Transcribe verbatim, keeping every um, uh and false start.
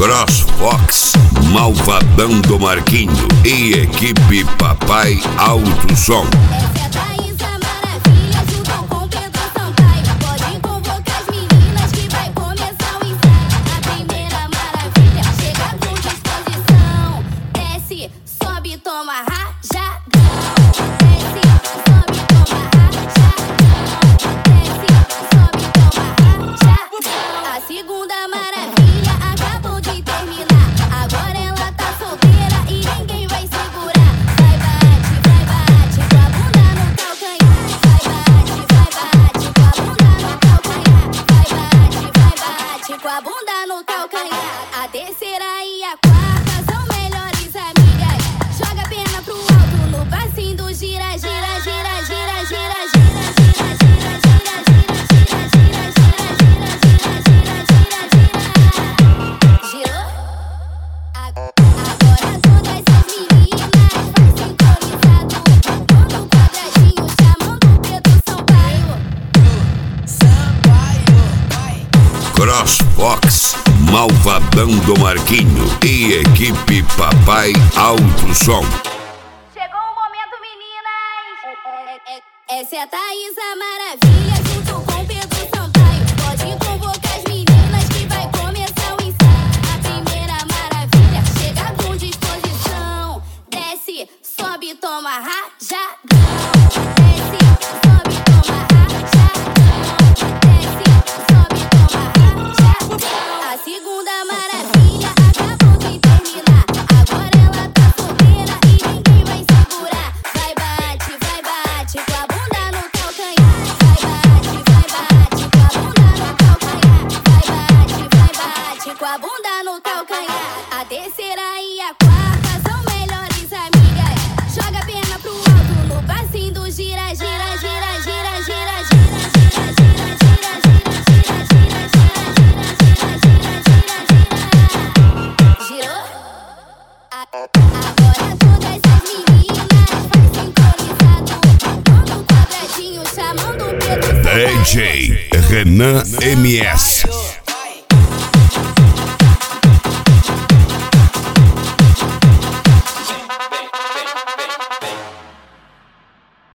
CrossFox, Malvadão do Marquinho e equipe Papai Alto Som. Com a bunda no calcanhar. A terceira e a quarta são melhores amigas. Joga a perna pro alto no passinho do gira, gira, gira, gira, gira, gira, gira, gira, gira, gira, gira, gira, gira, gira, gira. Girou? Agora todas as meninas faz sincronizado. Todo quadradinho chamando Pedro Sampaio. CrossFox, Malvadão do Marquinho e equipe Papai Alto Som. Chegou o momento, meninas! Essa é a Thaís, a maravilha, junto com Pedro Sampaio. Pode convocar as meninas que vai começar o ensaio. A primeira maravilha chega com disposição. Desce, sobe, toma rajadão. Desce, sobe, toma rajadão. Desce, sobe, toma rajadão. A segunda maravilha acabou de terminar. Agora ela tá solteira e ninguém vai segurar. Vai, bate, vai, bate com a bunda no calcanhar. Vai, bate, vai, bate com a bunda no calcanhar. Vai, bate, vai, bate com a bunda no calcanhar. A terceira e a quarta são melhores amigas. Joga a perna pro alto no passinho do gira, gira, gira, gira, gira, gira, gira, gira, gira, gira, gira, gira, gira, gira, gira, gira. Girou? Agora todas as meninas faz sincronizado. Todo quadradinho chamando Pedro Sampaio. D J Renan M S.